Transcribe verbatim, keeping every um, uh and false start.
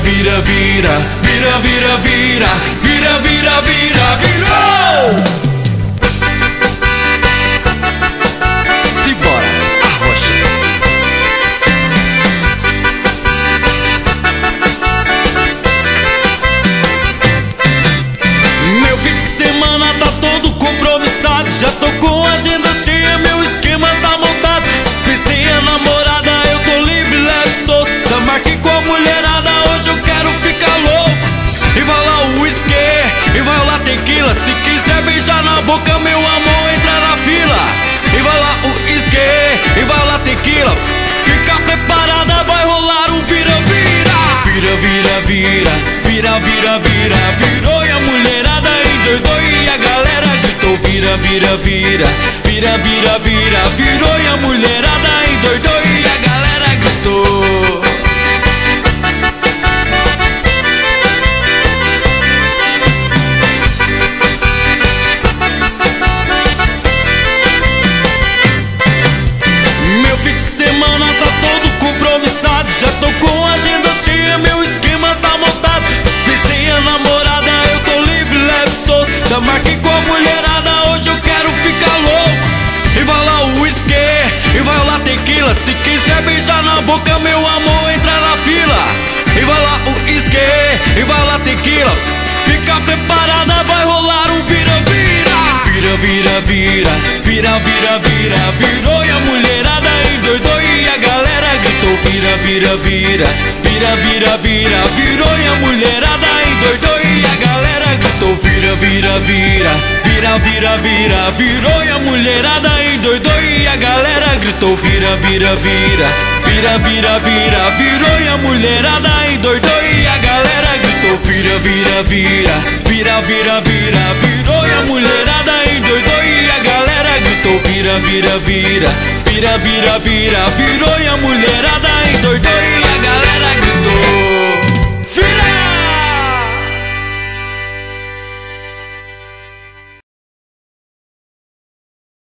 vira, vira, vira, vira, vira, vira, vira, vira, virou! Simbora, arrocha. Meu fim de semana tá todo compromissado, já tô com a agenda cheia, meu esquema tá montado. Dispensei a namorada, eu tô livre, leve, solto. Já marquei com a mulherada, hoje eu quero ficar louco. E vai lá o uísque, e vai lá tequila. Se quiser beijar na boca, meu amor, entra na fila. E vai lá o uísque, e vai lá tequila. Fica preparada, vai rolar o vira-vira. Vira, vira, vira, vira, vira, vira. Virou e a mulherada endoidou e a galera gritou. Vira, vira, vira, vira, vira, vira. Virou e a mulherada endoidou e a galera gritou. Meu fim de semana tá todo compromissado, já tô com a agenda cheia, meu esquema tá montado. Dispensei a namorada, eu tô livre, leve, solto. Já marquei com a mulherada, hoje eu quero ficar louco. E vai lá o uísque, e vai lá tequila. Se quiser beijar na boca, meu amor, entra na fila. E vai lá o uísque, e vai lá tequila. Fica preparada, vai rolar o vira-vira. Vira, vira, vira, vira, vira, vira. Virou e a mulherada endoidou e a galera gritou. Vira, vira, vira, vira, vira, vira. Virou e a mulherada endoidou e a galera gritou. Vira, vira, vira, vira, vira, vira. Virou e a mulherada endoidou e a galera gritou. Vira, vira, vira, vira, vira, vira. Virou e a mulherada endoidou e a galera gritou. Vira, vira, vira, vira, vira, vira. Virou e a mulherada endoidou e a galera gritou. Vira, vira, vira, vira, vira, vira. Virou e a mulherada endoidou e a galera gritou.